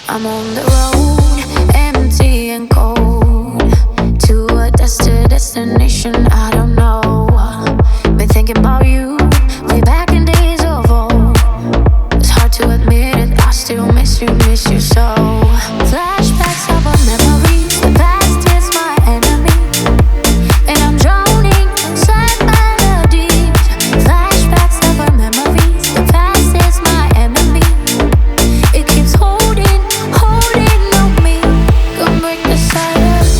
I'm on the road, empty and cold, to a destination I don't know. Been thinking about you way back in days of old. It's hard to admit it, I still miss you so. Flashbacks of our memories, the past is my enemy, and I'm drowning inside melodies. Flashbacks of our memories, the past is my enemy. It keeps holding on me. Come break the silence.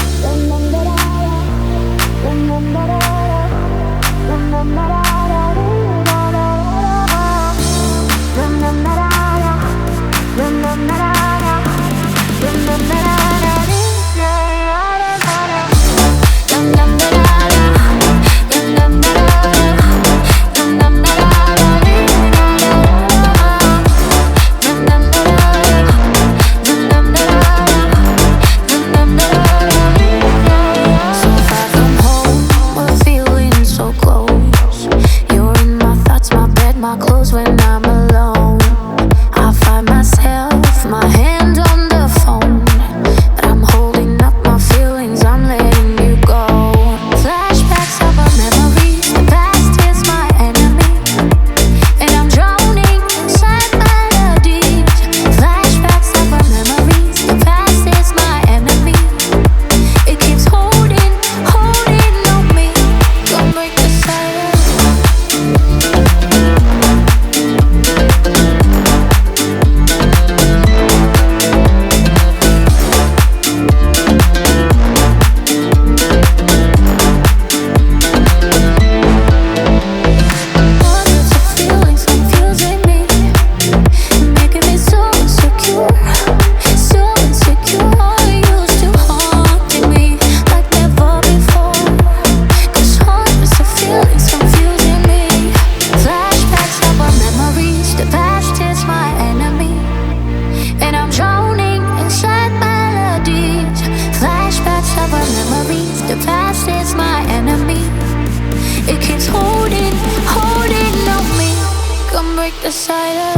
My clothes when I'm alone. I find myself, my hand on the phone, but I'm holding up my feelings, I'm letting you go. Flashbacks of our memories, the past is my enemy, and I'm drowning inside melodies. Flashbacks of our memories, the past is my enemy. It keeps holding on me. Don't break the silence. The past is my enemy. It keeps holding on me. Come break the silence.